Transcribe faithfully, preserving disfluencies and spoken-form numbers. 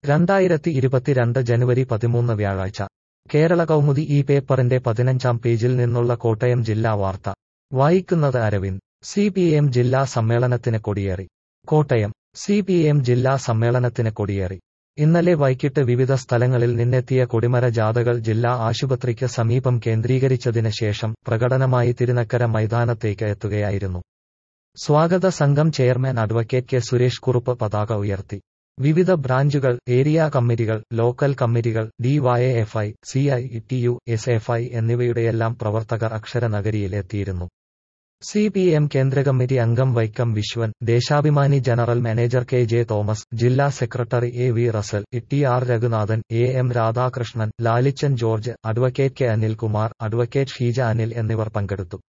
രണ്ടായിരത്തി ഇരുപത്തിരണ്ട് ജനുവരി പതിമൂന്ന് വ്യാഴാഴ്ച കേരള കൗമുദി ഈ പേപ്പറിന്റെ പതിനഞ്ചാം പേജിൽ നിന്നുള്ള കോട്ടയം ജില്ലാ വാർത്ത വായിക്കുന്നത് അരവിന്ദ്. സി പി എം ജില്ലാ സമ്മേളനത്തിന് കൊടിയേറി. കോട്ടയം. സി പി എം ജില്ലാ സമ്മേളനത്തിന് കൊടിയേറി. ഇന്നലെ വൈകിട്ട് വിവിധ സ്ഥലങ്ങളിൽ നിന്നെത്തിയ കൊടിമര ജാഥകൾ ജില്ലാ ആശുപത്രിക്ക് സമീപം കേന്ദ്രീകരിച്ചതിന് ശേഷം പ്രകടനമായി തിരുനക്കര മൈതാനത്തേക്ക് എത്തുകയായിരുന്നു. സ്വാഗത സംഘം chairman advocate K Suresh Kurup പതാക ഉയർത്തി. വിവിധ ബ്രാഞ്ചുകൾ, ഏരിയ കമ്മിറ്റികൾ, ലോക്കൽ കമ്മിറ്റികൾ, D Y F I, C I T U, S F I എന്നിവയുടെയെല്ലാം പ്രവർത്തകർ അക്ഷരനഗരിയിൽ എത്തിയിരുന്നു. സി പി എം കേന്ദ്ര കമ്മിറ്റി അംഗം Vaikom Vishwan, Deshabhimani general manager K J Thomas, ജില്ലാ secretary A V Russel, T R Raghunathan, A M Radhakrishnan, Lalichan George, advocate K Anilkumar, advocate Sheeja Anil എന്നിവർ പങ്കെടുത്തു.